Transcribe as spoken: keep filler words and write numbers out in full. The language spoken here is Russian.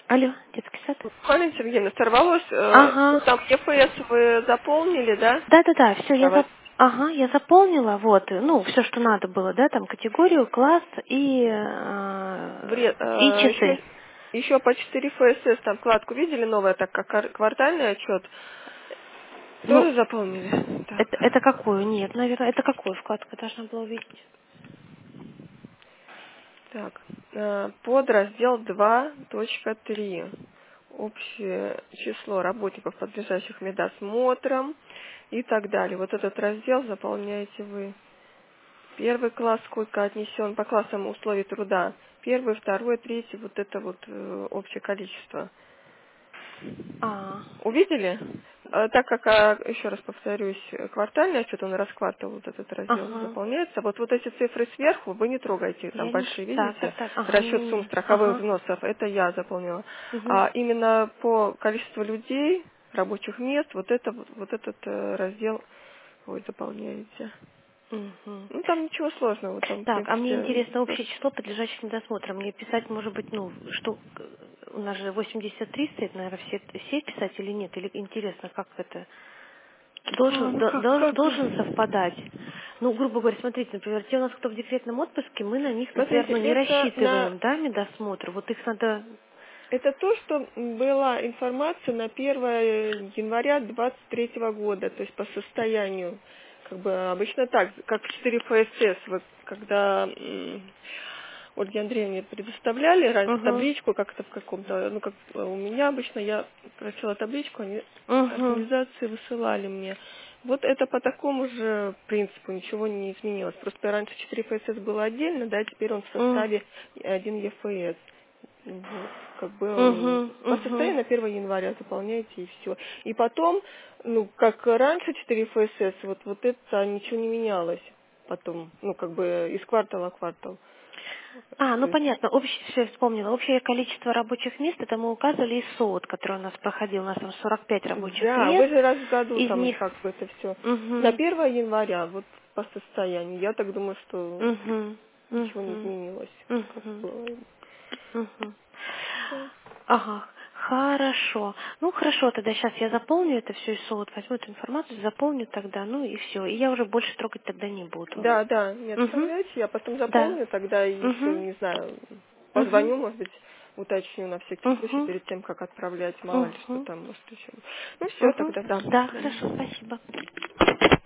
Алло, детский сад? Марина Сергеевна, сорвалось. э, Ага. Там ЕФС вы заполнили, да? Да-да-да, все, я Давайте. зап... Ага, я заполнила, вот, ну, все, что надо было, да, там, категорию, класс и, Вре- э, и э, часы. еще, еще по четыре ФСС там вкладку видели новая, так как кар- квартальный отчет. Ну, Тоже заполнили? Так. это, это какую? Нет, наверное, это какую вкладку я должна была увидеть? Так. э, Под раздел два точка три. Общее число работников, подлежащих медосмотрам и так далее. Вот этот раздел заполняете вы. Первый класс сколько отнесен по классам условий труда. Первый, второй, третий, вот это вот э, общее количество. А, Увидели? Э, Так как, а, еще раз повторюсь, э, квартальный отчет, он раз в квартал вот этот раздел ага, заполняется. Вот, вот эти цифры сверху вы не трогайте, там я не... большие, Так, так, видите? так, ага, Расчет сумм не-не-не, страховых ага, взносов, это я заполнила. угу, А именно по количеству людей, рабочих мест, вот, это, вот вот этот э, раздел вы заполняете. угу. Ну, там ничего сложного, там, в Так, а мне принципе, интересно просто. общее число подлежащих недосмотрам. Мне писать, может быть, ну, что э, у нас же восемьдесят три стоит, наверное, все, все писать или нет? Или интересно, как это А, должен, ну до- как, долж- как бы. должен совпадать? Ну, грубо говоря, смотрите, например, те у нас, кто в декретном отпуске, мы на них, например, Смотрите, ну, не это на рассчитываем, да, медосмотр. Вот их надо... это то, что была информация на первое января двадцать третьего года, то есть по состоянию. Как бы обычно так, как в четыре ФСС, вот когда м, Ольге Андреевне предоставляли раньше Угу, табличку, как-то в каком-то, ну как у меня обычно, я просила табличку, они угу. организации высылали мне. Вот это по такому же принципу ничего не изменилось. Просто раньше четыре ФСС было отдельно, да, теперь он в составе один ЕФС. Вот, как бы м, Угу, по угу. состоянию на первое января заполняете и все. И потом, ну, как раньше четыре ФСС, вот, вот это ничего не менялось потом, ну, как бы из квартала в квартал. А, ну То есть, понятно, общее, все вспомнила. Общее количество рабочих мест, это мы указывали из СОД, который у нас проходил, у нас там сорок пять рабочих да, вы мест, же раз в году из там них... как бы это все. На Угу, первое января, вот по состоянию, я так думаю, что угу, ничего не угу, изменилось. Как угу, было. угу. Всё. Ага, хорошо. Ну, хорошо, тогда сейчас я заполню это все из СОД, возьму эту информацию, заполню тогда, ну и все. И я уже больше трогать тогда не буду. Да, да, не Угу, отправляйте, я потом да. заполню, тогда и еще, Угу, не знаю, угу, позвоню, может быть, уточню на всякий случай угу, перед тем, как отправлять, мало ли что угу, там, может, еще. Ну, все, угу. тогда, да, до Да, хорошо, свидания. спасибо.